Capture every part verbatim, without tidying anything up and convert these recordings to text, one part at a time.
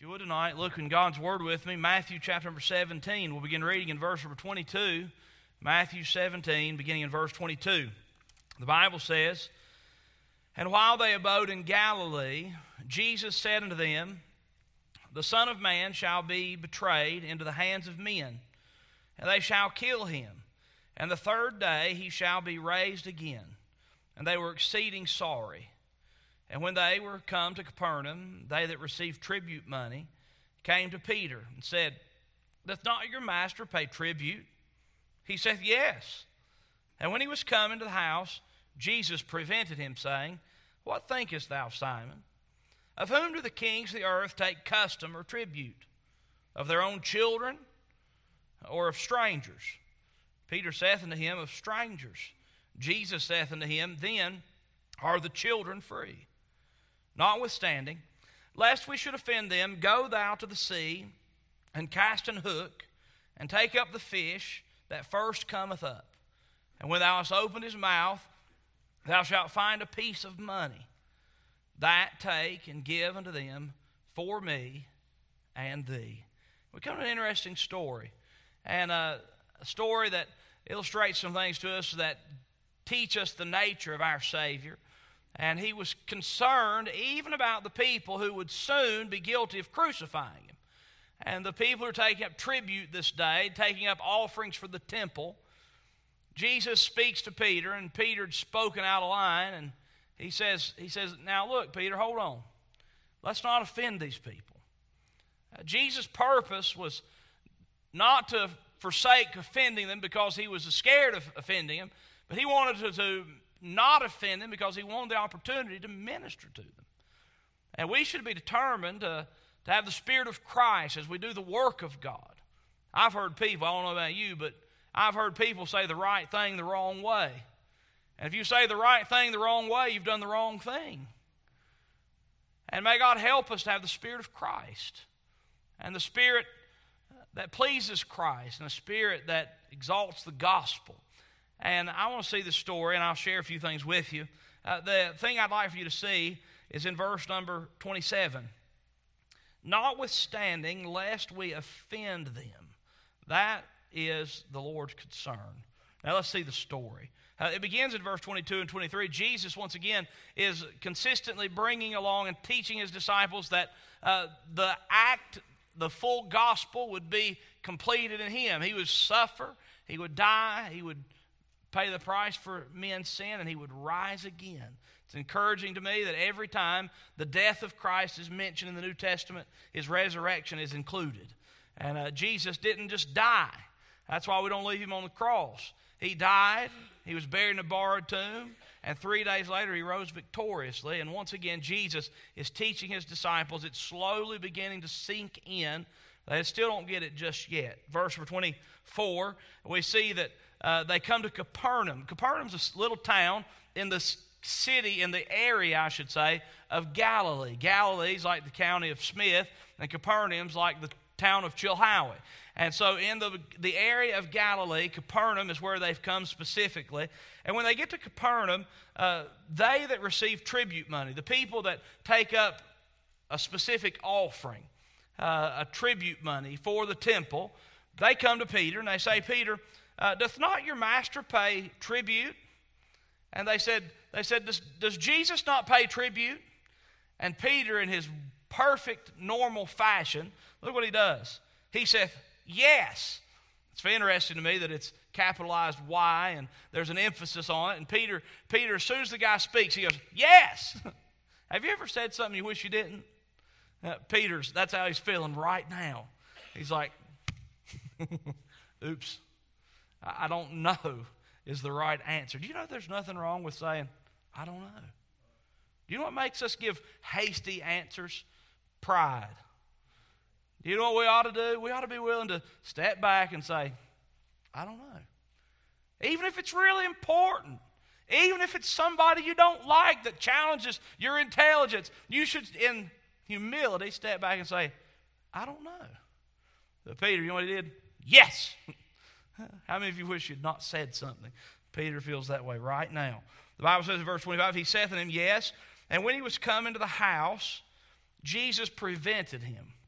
If you would tonight, look in God's Word with me, Matthew chapter number seventeen. We'll begin reading in verse number twenty-two. Matthew seventeen, beginning in verse twenty-two. The Bible says, "And while they abode in Galilee, Jesus said unto them, The Son of Man shall be betrayed into the hands of men, and they shall kill him. And the third day he shall be raised again. And they were exceeding sorry. And when they were come to Capernaum, they that received tribute money came to Peter and said, Doth not your master pay tribute? He saith, Yes. And when he was come into the house, Jesus prevented him, saying, What thinkest thou, Simon? Of whom do the kings of the earth take custom or tribute? Of their own children, or of strangers? Peter saith unto him, Of strangers. Jesus saith unto him, Then are the children free. Notwithstanding, lest we should offend them, go thou to the sea, and cast an hook, and take up the fish that first cometh up. And when thou hast opened his mouth, thou shalt find a piece of money. That take and give unto them for me and thee." We come to an interesting story, and uh, a story that illustrates some things to us that teach us the nature of our Savior. And he was concerned even about the people who would soon be guilty of crucifying him. And the people who are taking up tribute this day, taking up offerings for the temple. Jesus speaks to Peter, and Peter had spoken out of line, and he says, he says, "Now look, Peter, hold on. Let's not offend these people." Uh, Jesus' purpose was not to forsake offending them because he was scared of offending them, but he wanted to, to not offend them because he wanted the opportunity to minister to them. And we should be determined to, to have the Spirit of Christ as we do the work of God. I've heard people, I don't know about you, but I've heard people say the right thing the wrong way. And if you say the right thing the wrong way, you've done the wrong thing. And may God help us to have the Spirit of Christ, and the Spirit that pleases Christ, and a Spirit that exalts the gospel. And I want to see this story, and I'll share a few things with you. Uh, the thing I'd like for you to see is in verse number twenty-seven. "Notwithstanding, lest we offend them." That is the Lord's concern. Now let's see the story. Uh, it begins in verse twenty-two and twenty-three. Jesus, once again, is consistently bringing along and teaching his disciples that uh, the act, the full gospel would be completed in him. He would suffer, he would die, he would pay the price for men's sin, and he would rise again. It's encouraging to me that every time the death of Christ is mentioned in the New Testament, his resurrection is included. And uh, Jesus didn't just die. That's why we don't leave him on the cross. He died, he was buried in a borrowed tomb, and three days later he rose victoriously. And once again, Jesus is teaching his disciples. It's slowly beginning to sink in. They still don't get it just yet. Verse number twenty-four, we see that Uh, they come to Capernaum. Capernaum's a little town in the city, in the area, I should say, of Galilee. Galilee's like the county of Smith, and Capernaum's like the town of Chilhowie. And so in the, the area of Galilee, Capernaum is where they've come specifically. And when they get to Capernaum, uh, they that receive tribute money, the people that take up a specific offering, uh, a tribute money for the temple, they come to Peter and they say, "Peter, Uh, doth not your master pay tribute?" And they said, they said, does, does Jesus not pay tribute? And Peter, in his perfect, normal fashion, look what he does. He saith, "Yes." It's very interesting to me that it's capitalized Y, and there's an emphasis on it. And Peter, Peter, as soon as the guy speaks, he goes, "Yes." Have you ever said something you wish you didn't? Uh, Peter's, that's how he's feeling right now. He's like, oops. I don't know is the right answer. Do you know there's nothing wrong with saying, "I don't know"? Do you know what makes us give hasty answers? Pride. Do you know what we ought to do? We ought to be willing to step back and say, "I don't know." Even if it's really important. Even if it's somebody you don't like that challenges your intelligence, you should, in humility, step back and say, "I don't know." But Peter, you know what he did? Yes. How many of you wish you'd not said something? Peter feels that way right now. The Bible says in verse twenty-five, "He saith unto him, Yes. And when he was come into the house, Jesus prevented him."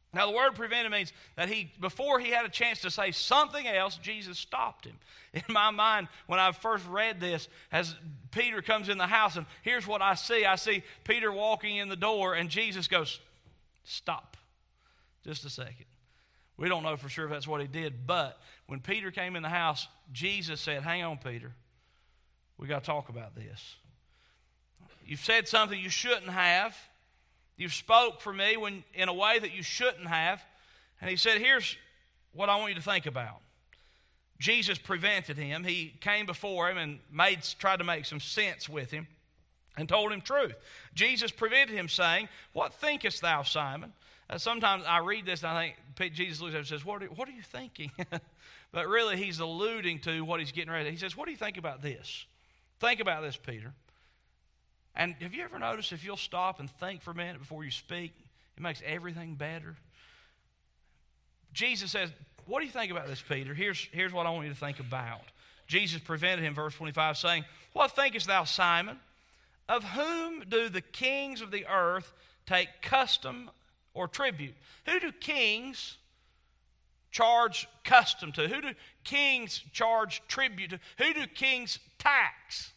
Now, the word prevented means that he, before he had a chance to say something else, Jesus stopped him. In my mind, when I first read this, as Peter comes in the house, and here's what I see. I see Peter walking in the door, and Jesus goes, stop, just a second. We don't know for sure if that's what he did, but when Peter came in the house, Jesus said, hang on, Peter, we got to talk about this. You've said something you shouldn't have. You've spoke for me when, in a way that you shouldn't have. And he said, here's what I want you to think about. Jesus prevented him. He came before him and made, tried to make some sense with him and told him truth. Jesus prevented him, saying, what thinkest thou, Simon? Uh, sometimes I read this and I think, Jesus looks at him and says, what are, what are you thinking? But really he's alluding to what he's getting ready to. He says, what do you think about this? Think about this, Peter. And have you ever noticed if you'll stop and think for a minute before you speak, it makes everything better? Jesus says, what do you think about this, Peter? Here's, here's what I want you to think about. Jesus prevented him, verse twenty-five, saying, what thinkest thou, Simon? Of whom do the kings of the earth take custom or tribute? Who do kings charge custom to? Who do kings charge tribute to? Who do kings tax?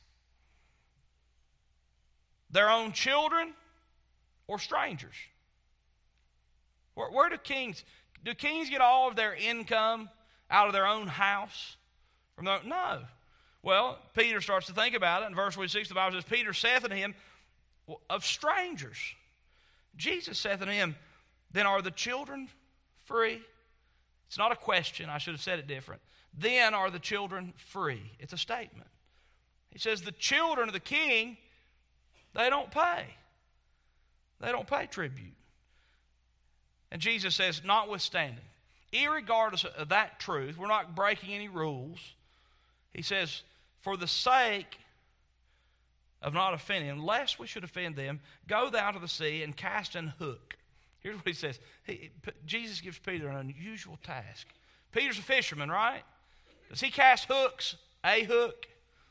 Their own children or strangers? Where, where do kings, do kings get all of their income out of their own house? From their, no. Well, Peter starts to think about it. In verse twenty-six, the Bible says, Peter saith unto him, of strangers. Jesus saith unto him, then are the children free? It's not a question. I should have said it different. Then are the children free. It's a statement. He says the children of the king, they don't pay. They don't pay tribute. And Jesus says, notwithstanding, irregardless of that truth, we're not breaking any rules. He says, for the sake of not offending, lest we should offend them, go thou to the sea and cast an hook. Here's what he says. He, Jesus gives Peter an unusual task. Peter's a fisherman, right? Does he cast hooks? A hook?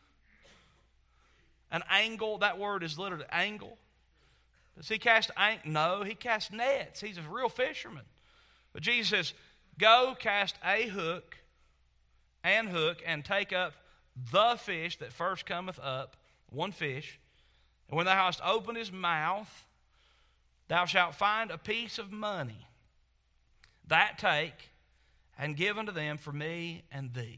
An angle, that word is literally angle. Does he cast angle? No, he casts nets. He's a real fisherman. But Jesus says, go cast a hook and hook and take up the fish that first cometh up, one fish. And when thou hast opened his mouth, thou shalt find a piece of money. That take and give unto them for me and thee.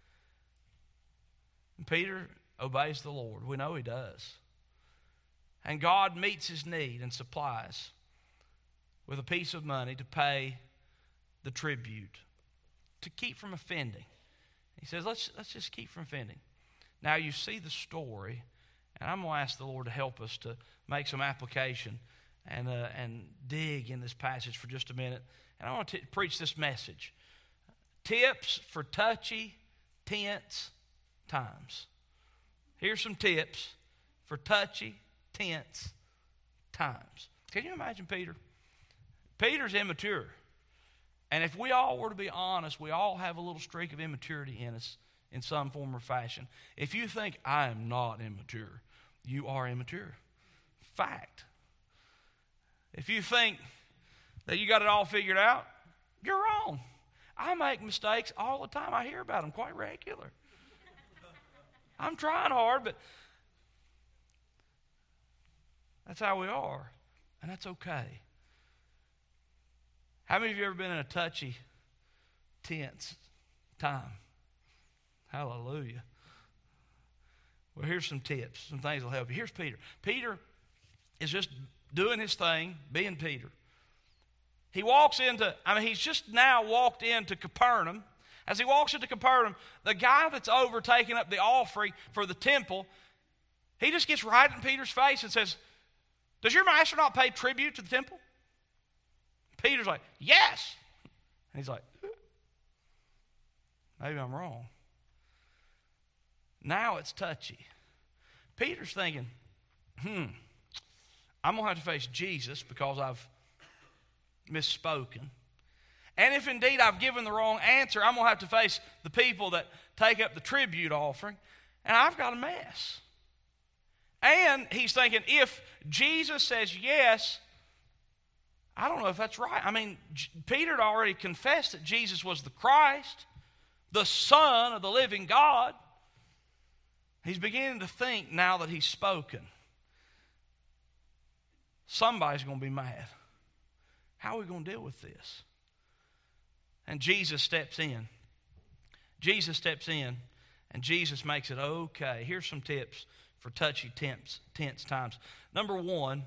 And Peter obeys the Lord. We know he does. And God meets his need and supplies with a piece of money to pay the tribute, to keep from offending. He says, let's, let's just keep from offending. Now you see the story, and I'm going to ask the Lord to help us to make some application and, uh, and dig in this passage for just a minute. And I want to t- preach this message. Tips for touchy, tense times. Here's some tips for touchy, tense times. Can you imagine Peter? Peter's immature. And if we all were to be honest, we all have a little streak of immaturity in us in some form or fashion. If you think, I am not immature, you are immature. Fact. If you think that you got it all figured out, you're wrong. I make mistakes all the time. I hear about them quite regular. I'm trying hard, but that's how we are, and that's okay. How many of you ever been in a touchy, tense time? Hallelujah. Well, here's some tips, some things that will help you. Here's Peter. Peter is just doing his thing, being Peter. He walks into, I mean, he's just now walked into Capernaum. As he walks into Capernaum, the guy that's over taking up the offering for the temple, he just gets right in Peter's face and says, does your master not pay tribute to the temple? Peter's like, yes. And he's like, maybe I'm wrong. Now it's touchy. Peter's thinking, hmm, I'm going to have to face Jesus because I've misspoken. And if indeed I've given the wrong answer, I'm going to have to face the people that take up the tribute offering, and I've got a mess. And he's thinking, if Jesus says yes, I don't know if that's right. I mean, J- Peter had already confessed that Jesus was the Christ, the Son of the living God. He's beginning to think now that he's spoken, somebody's going to be mad. How are we going to deal with this? And Jesus steps in. Jesus steps in, and Jesus makes it okay. Here's some tips for touchy, tense, tense times. Number one,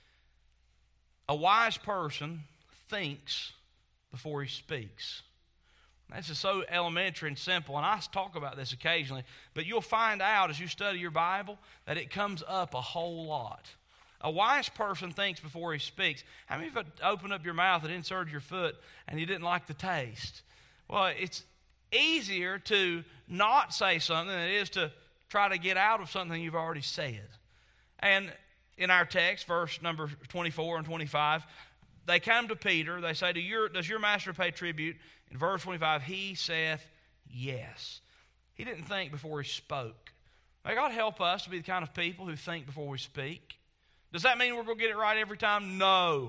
a wise person thinks before he speaks. This is so elementary and simple, and I talk about this occasionally, but you'll find out as you study your Bible that it comes up a whole lot. A wise person thinks before he speaks. How many of you opened up your mouth and inserted your foot and you didn't like the taste? Well, it's easier to not say something than it is to try to get out of something you've already said. And in our text, verse number twenty-four and twenty-five, they come to Peter. They say, Do your, does your master pay tribute? In verse twenty-five, he saith, yes. He didn't think before he spoke. May God help us to be the kind of people who think before we speak. Does that mean we're going to get it right every time? No.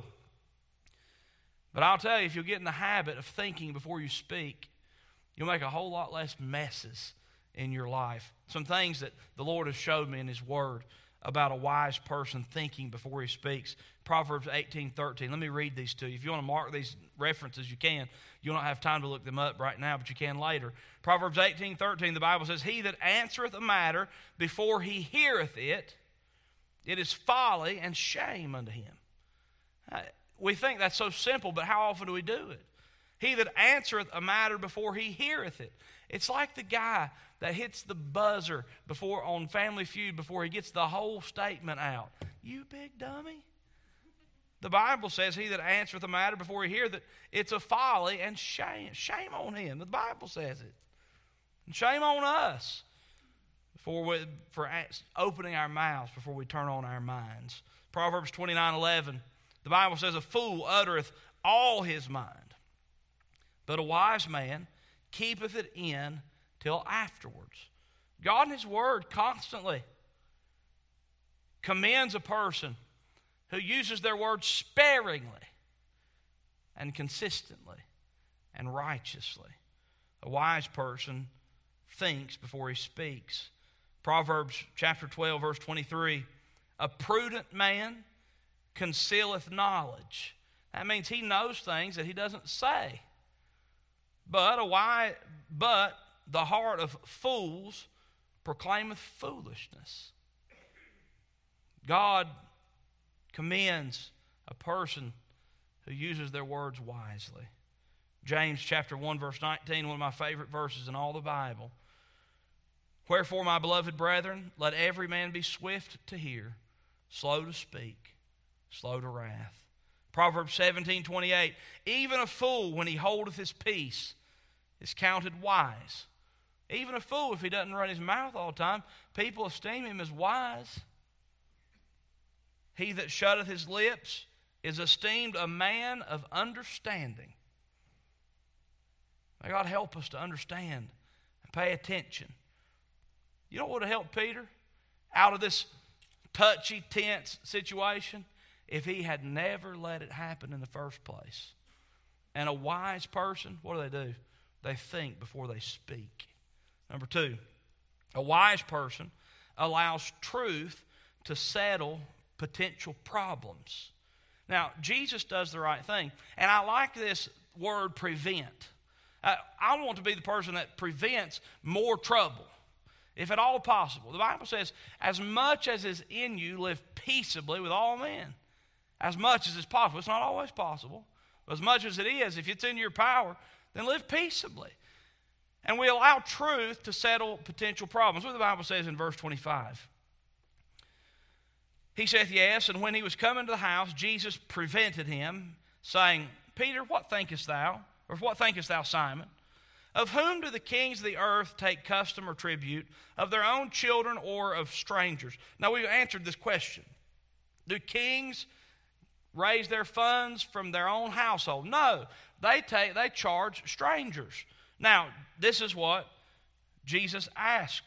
But I'll tell you, if you'll get in the habit of thinking before you speak, you'll make a whole lot less messes in your life. Some things that the Lord has showed me in His Word about a wise person thinking before he speaks. Proverbs eighteen thirteen. Let me read these to you. If you want to mark these references, you can. You don't have time to look them up right now, but you can later. Proverbs eighteen thirteen, the Bible says, He that answereth a matter before he heareth it, it is folly and shame unto him. Uh, we think that's so simple, but how often do we do it? He that answereth a matter before he heareth it. It's like the guy that hits the buzzer before on Family Feud before he gets the whole statement out. You big dummy. The Bible says, he that answereth a matter before he heareth it, it's a folly and shame. Shame on him. The Bible says it. And shame on us before we, for opening our mouths before we turn on our minds. Proverbs twenty-nine eleven, the Bible says, a fool uttereth all his mind, but a wise man keepeth it in till afterwards. God in His Word constantly commends a person who uses their words sparingly and consistently and righteously. A wise person thinks before he speaks. Proverbs chapter twelve, verse twenty-three, a prudent man concealeth knowledge. That means he knows things that he doesn't say. But a wise, but the heart of fools proclaimeth foolishness. God commends a person who uses their words wisely. James chapter one, verse nineteen, one of my favorite verses in all the Bible. Wherefore, my beloved brethren, let every man be swift to hear, slow to speak, slow to wrath. Proverbs seventeen twenty-eight, even a fool, when he holdeth his peace, is counted wise. Even a fool, if he doesn't run his mouth all the time, people esteem him as wise. He that shutteth his lips is esteemed a man of understanding. May God help us to understand and pay attention. You know what would have helped Peter out of this touchy, tense situation? If he had never let it happen in the first place. And a wise person, what do they do? They think before they speak. Number two, a wise person allows truth to settle potential problems. Now, Jesus does the right thing. And I like this word prevent. I, I want to be the person that prevents more trouble, if at all possible. The Bible says, as much as is in you, live peaceably with all men. As much as is possible. It's not always possible. But as much as it is, if it's in your power, then live peaceably. And we allow truth to settle potential problems. What the Bible says in verse twenty-five. He saith, yes, and when he was come into the house, Jesus prevented him, saying, Peter, what thinkest thou? Or what thinkest thou, Simon? Of whom do the kings of the earth take custom or tribute? Of their own children or of strangers? Now, we've answered this question. Do kings raise their funds from their own household? No, they take they charge strangers. Now, this is what Jesus asked.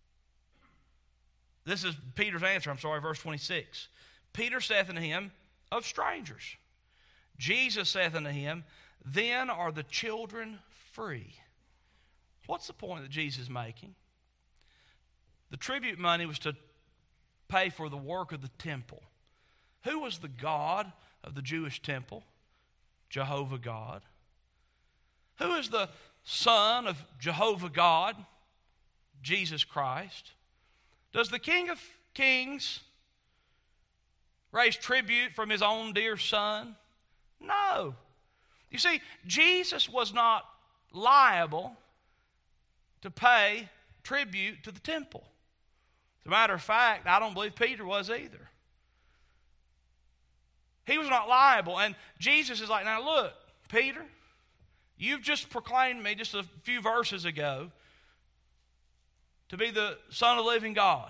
This is Peter's answer, I'm sorry, verse twenty-six. Peter saith unto him, of strangers. Jesus saith unto him, then are the children free. What's the point that Jesus is making? The tribute money was to pay for the work of the temple. Who was the God of the Jewish temple? Jehovah God. Who is the Son of Jehovah God? Jesus Christ. Does the King of Kings raise tribute from his own dear Son? No. You see, Jesus was not liable to pay tribute to the temple. As a matter of fact, I don't believe Peter was either. He was not liable. And Jesus is like, now look, Peter, you've just proclaimed me just a few verses ago to be the Son of the living God.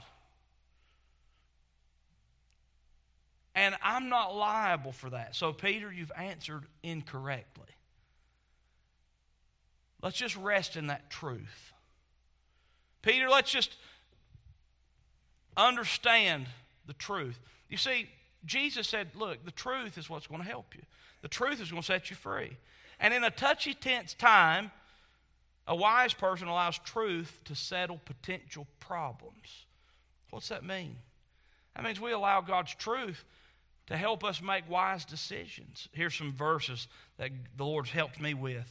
And I'm not liable for that. So, Peter, you've answered incorrectly. Let's just rest in that truth. Peter, let's just understand the truth. You see, Jesus said, look, the truth is what's going to help you. The truth is going to set you free. And in a touchy, tense time, a wise person allows truth to settle potential problems. What's that mean? That means we allow God's truth to help us make wise decisions. Here's some verses that the Lord's helped me with.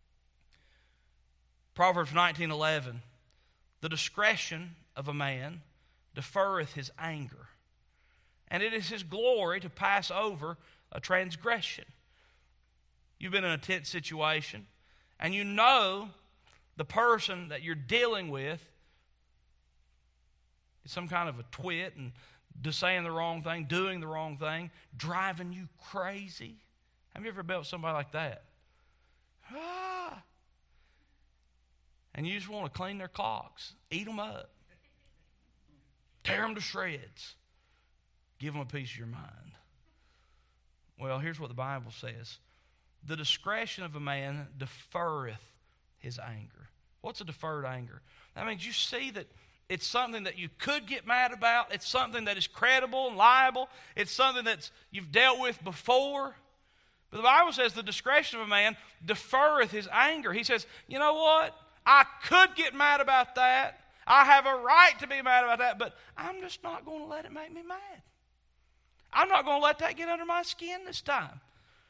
Proverbs nineteen eleven. The discretion of a man deferreth his anger, and it is his glory to pass over a transgression. You've been in a tense situation, and you know the person that you're dealing with is some kind of a twit and just saying the wrong thing, doing the wrong thing, driving you crazy. Have you ever dealt with somebody like that? Ah. And you just want to clean their clocks, eat them up, tear them to shreds, give them a piece of your mind. Well, here's what the Bible says. The discretion of a man deferreth his anger. What's a deferred anger? That means you see that it's something that you could get mad about. It's something that is credible and liable. It's something that you've dealt with before. But the Bible says the discretion of a man deferreth his anger. He says, you know what? I could get mad about that. I have a right to be mad about that, but I'm just not going to let it make me mad. I'm not going to let that get under my skin this time.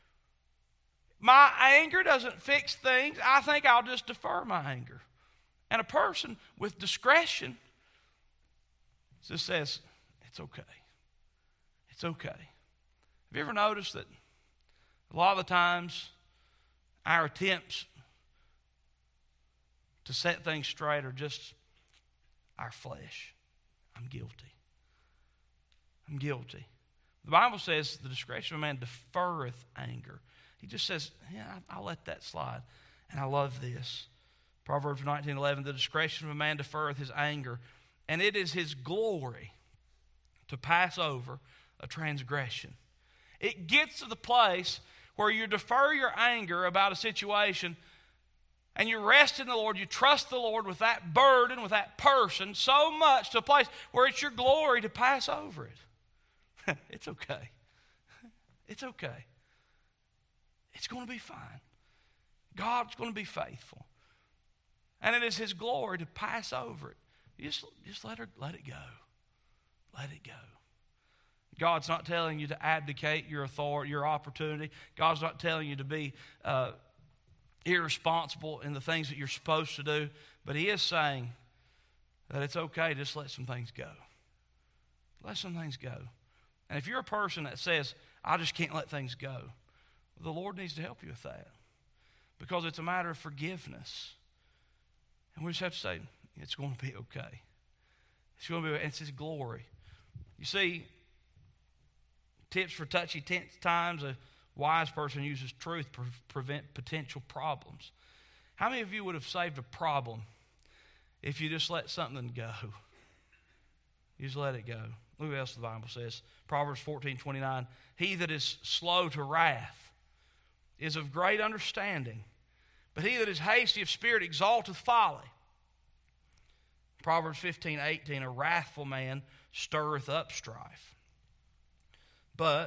My anger doesn't fix things. I think I'll just defer my anger. And a person with discretion just says, it's okay. It's okay. Have you ever noticed that a lot of the times our attempts to set things straight are just our flesh? I'm guilty. I'm guilty. The Bible says the discretion of a man deferreth anger. He just says, yeah, I'll let that slide. And I love this. Proverbs nineteen eleven, the discretion of a man deferreth his anger, and it is his glory to pass over a transgression. It gets to the place where you defer your anger about a situation and you rest in the Lord, you trust the Lord with that burden, with that person, so much to a place where it's your glory to pass over it. It's okay. It's okay. It's going to be fine. God's going to be faithful. And it is His glory to pass over it. You just, just let her let it go. Let it go. God's not telling you to abdicate your authority, your opportunity. God's not telling you to be uh, irresponsible in the things that you're supposed to do. But He is saying that it's okay to just let some things go. Let some things go. And if you're a person that says, I just can't let things go, the Lord needs to help you with that. Because it's a matter of forgiveness. And we just have to say, it's going to be okay. It's going to be, it's His glory. You see, tips for touchy tense times, a wise person uses truth to pre- prevent potential problems. How many of you would have saved a problem if you just let something go? You just let it go. Look what else the Bible says. Proverbs fourteen twenty-nine. He that is slow to wrath is of great understanding, but he that is hasty of spirit exalteth folly. Proverbs fifteen eighteen. A wrathful man stirreth up strife, but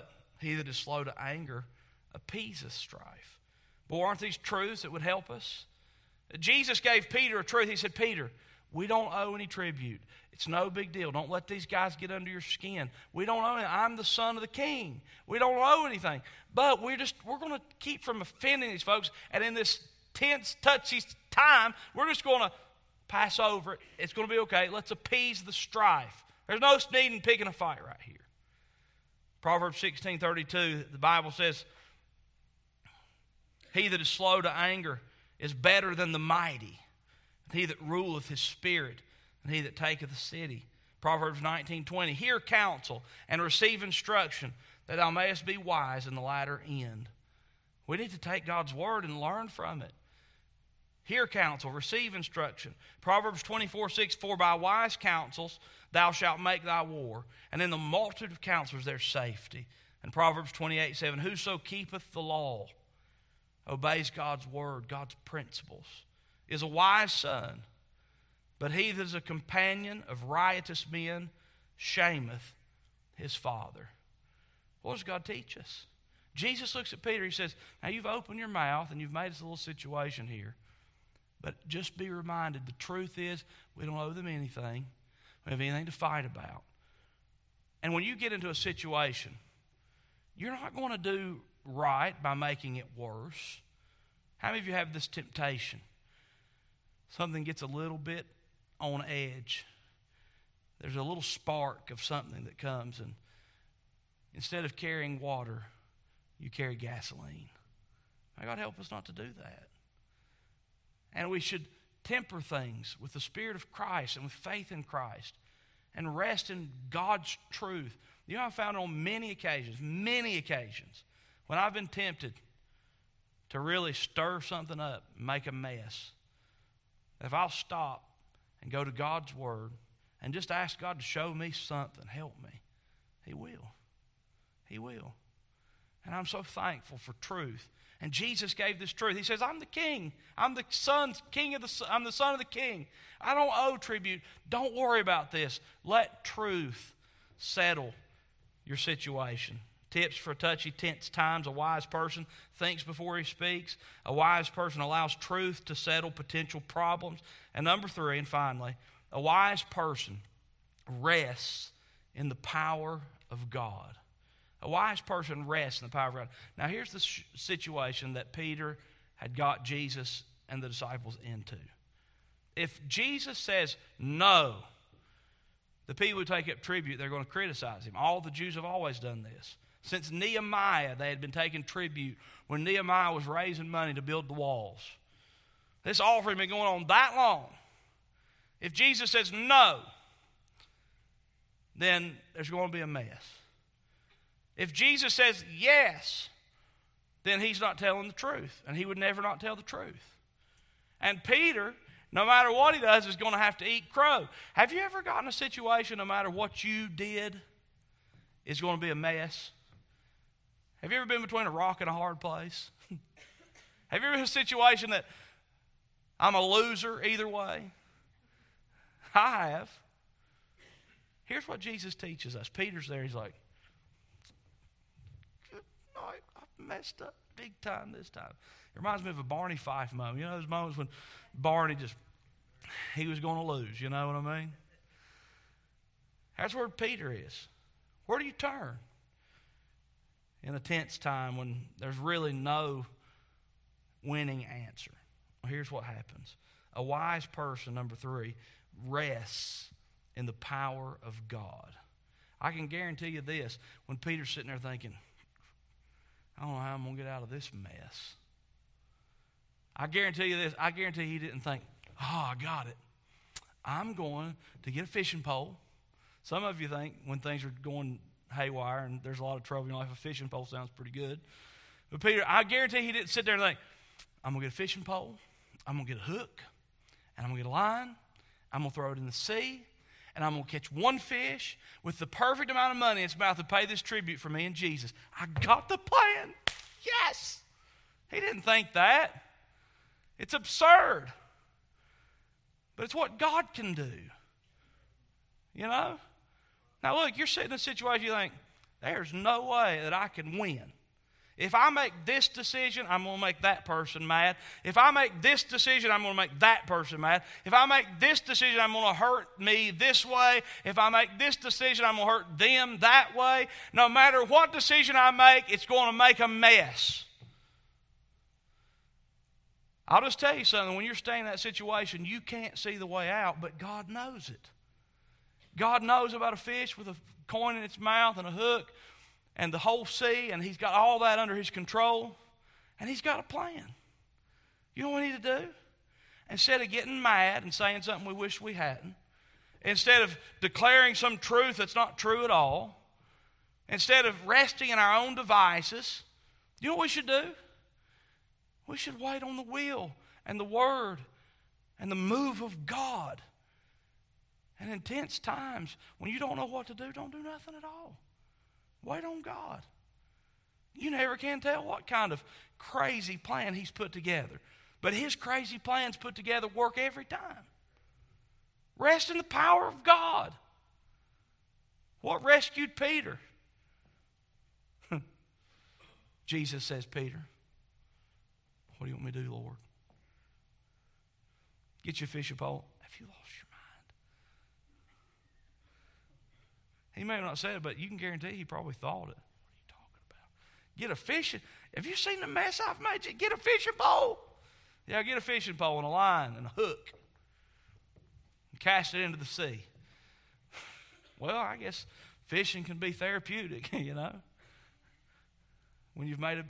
He that is slow to anger appeaseth strife. Boy, aren't these truths that would help us? Jesus gave Peter a truth. He said, Peter, we don't owe any tribute. It's no big deal. Don't let these guys get under your skin. We don't owe anything. I'm the son of the king. We don't owe anything. But we're just we're going to keep from offending these folks. And in this tense, touchy time, we're just going to pass over it. It's going to be okay. Let's appease the strife. There's no need in picking a fight right here. Proverbs sixteen thirty-two, the Bible says, he that is slow to anger is better than the mighty. He that ruleth his spirit, and he that taketh a city. Proverbs nineteen twenty, hear counsel and receive instruction, that thou mayest be wise in the latter end. We need to take God's word and learn from it. Hear counsel, receive instruction. Proverbs twenty-four six, for by wise counsels thou shalt make thy war, and in the multitude of counselors there's safety. And Proverbs twenty-eight seven, whoso keepeth the law, obeys God's word, God's principles, is a wise son, but he that is a companion of riotous men shameth his father. What does God teach us? Jesus looks at Peter, he says, now you've opened your mouth and you've made us a little situation here, but just be reminded, the truth is we don't owe them anything. We don't have anything to fight about. And when you get into a situation, you're not going to do right by making it worse. How many of you have this temptation? Something gets a little bit on edge. There's a little spark of something that comes, and instead of carrying water, you carry gasoline. May God help us not to do that. And we should temper things with the Spirit of Christ and with faith in Christ and rest in God's truth. You know, I've found on many occasions, many occasions, when I've been tempted to really stir something up, make a mess, if I'll stop and go to God's Word and just ask God to show me something, help me, He will. He will. And I'm so thankful for truth. And Jesus gave this truth. He says, I'm the king. I'm the son, king of the I'm the son of the king. I don't owe tribute. Don't worry about this. Let truth settle your situation. Tips for touchy, tense times. A wise person thinks before he speaks. A wise person allows truth to settle potential problems. And number three, and finally, a wise person rests in the power of God. A wise person rests in the power of God. Now, here's the sh- situation that Peter had got Jesus and the disciples into. If Jesus says no, the people who take up tribute, they're going to criticize him. All the Jews have always done this. Since Nehemiah, they had been taking tribute when Nehemiah was raising money to build the walls. This offering had been going on that long. If Jesus says no, then there's going to be a mess. If Jesus says yes, then he's not telling the truth, and he would never not tell the truth. And Peter, no matter what he does, is going to have to eat crow. Have you ever gotten a situation, no matter what you did, is going to be a mess? Have you ever been between a rock and a hard place? Have you ever been in a situation that I'm a loser either way? I have. Here's what Jesus teaches us. Peter's there, he's like, I messed up big time this time. It reminds me of a Barney Fife moment. You know those moments when Barney just, he was going to lose. You know what I mean? That's where Peter is. Where do you turn in a tense time when there's really no winning answer? Well, here's what happens. A wise person, number three, rests in the power of God. I can guarantee you this. When Peter's sitting there thinking, I don't know how I'm going to get out of this mess. I guarantee you this. I guarantee he didn't think, oh, I got it. I'm going to get a fishing pole. Some of you think when things are going haywire and there's a lot of trouble in your life, a fishing pole sounds pretty good. But Peter, I guarantee he didn't sit there and think, I'm going to get a fishing pole. I'm going to get a hook. And I'm going to get a line. I'm going to throw it in the sea. And I'm going to catch one fish with the perfect amount of money in its mouth to pay this tribute for me and Jesus. I got the plan. Yes. He didn't think that. It's absurd. But it's what God can do. You know? Now look, you're sitting in a situation you think, There's no way that I can win. If I make this decision, I'm going to make that person mad. If I make this decision, I'm going to make that person mad. If I make this decision, I'm going to hurt me this way. If I make this decision, I'm going to hurt them that way. No matter what decision I make, it's going to make a mess. I'll just tell you something. When you're staying in that situation, you can't see the way out, but God knows it. God knows about a fish with a coin in its mouth and a hook and the whole sea, and He's got all that under His control, and He's got a plan. You know what we need to do? Instead of getting mad and saying something we wish we hadn't, instead of declaring some truth that's not true at all, instead of resting in our own devices, you know what we should do? We should wait on the will and the Word and the move of God. And in tense times, when you don't know what to do, don't do nothing at all. Wait on God. You never can tell what kind of crazy plan He's put together. But His crazy plans put together work every time. Rest in the power of God. What rescued Peter? Jesus says, Peter, what do you want me to do, Lord? Get your fishing pole. Have you lost your mind? He may have not said it, but you can guarantee he probably thought it. What are you talking about? Get a fishing. Have you seen the mess I've made? You get a fishing pole. Yeah, get a fishing pole and a line and a hook. And cast it into the sea. Well, I guess fishing can be therapeutic, you know. When you've made a...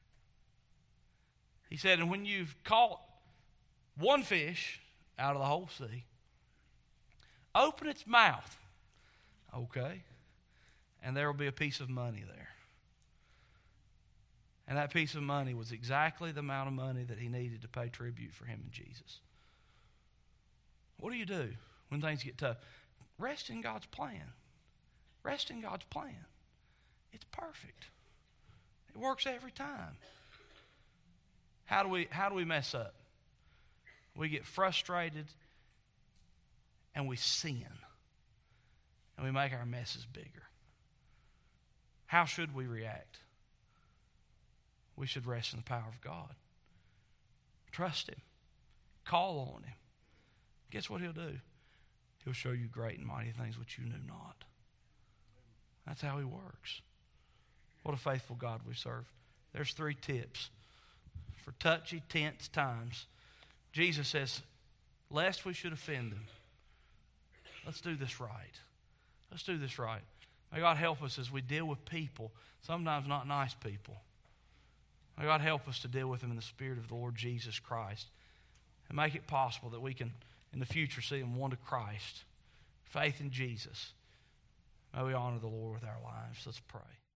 He said, and when you've caught one fish out of the whole sea, open its mouth. Okay. And there will be a piece of money there. And that piece of money was exactly the amount of money that he needed to pay tribute for him and Jesus. What do you do when things get tough? Rest in God's plan. Rest in God's plan. It's perfect. It works every time. How do we, how do we mess up? We get frustrated and we sin. And we make our messes bigger. How should we react? We should rest in the power of God. Trust Him. Call on Him. Guess what He'll do? He'll show you great and mighty things which you knew not. That's how He works. What a faithful God we serve. There's three tips for touchy, tense times. Jesus says, lest we should offend them, let's do this right. Let's do this right. May God help us as we deal with people, sometimes not nice people. May God help us to deal with them in the Spirit of the Lord Jesus Christ and make it possible that we can, in the future, see them one to Christ. Faith in Jesus. May we honor the Lord with our lives. Let's pray.